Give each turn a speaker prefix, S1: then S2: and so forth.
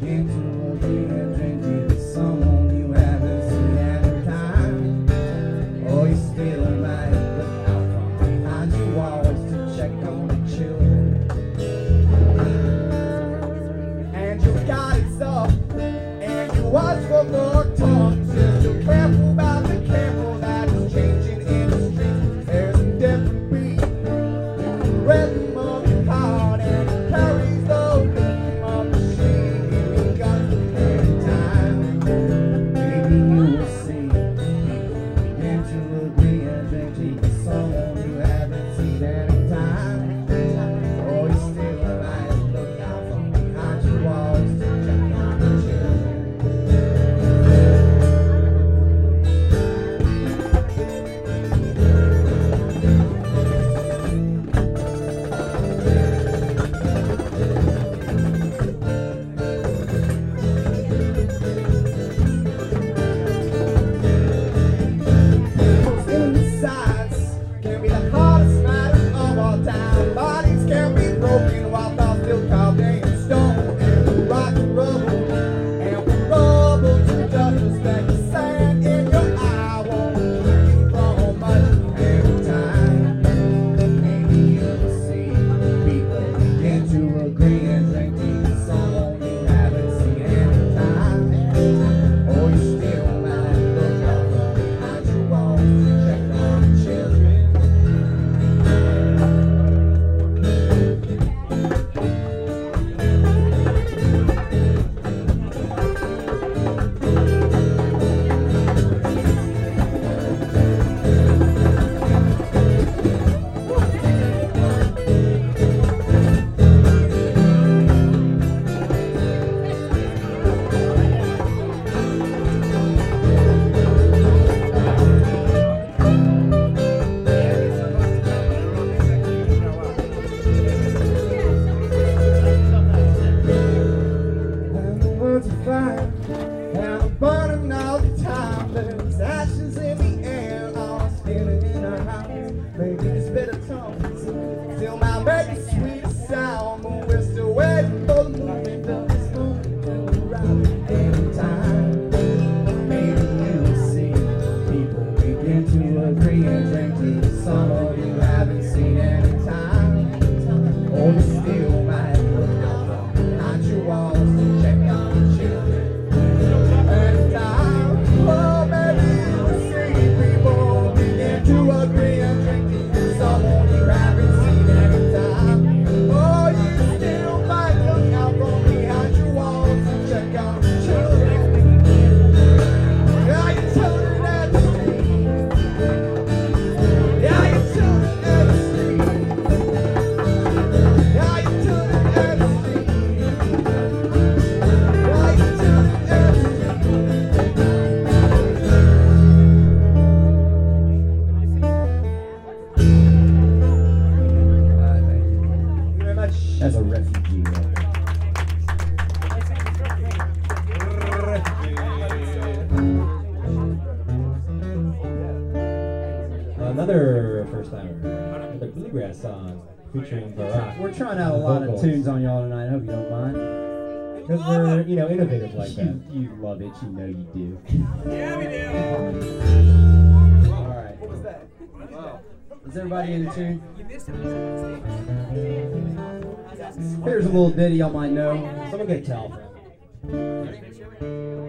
S1: Another first timer, another bluegrass song featuring Barack.
S2: We're trying out a lot of tunes on y'all tonight. I hope you don't mind.
S1: Because we're, innovative like that.
S2: You love it. You know you do.
S3: Yeah, we do.
S2: All right. What was that? Wow. Is everybody in tune?
S3: You missed it.
S2: Here's a little ditty y'all might know.
S1: Someone get a towel.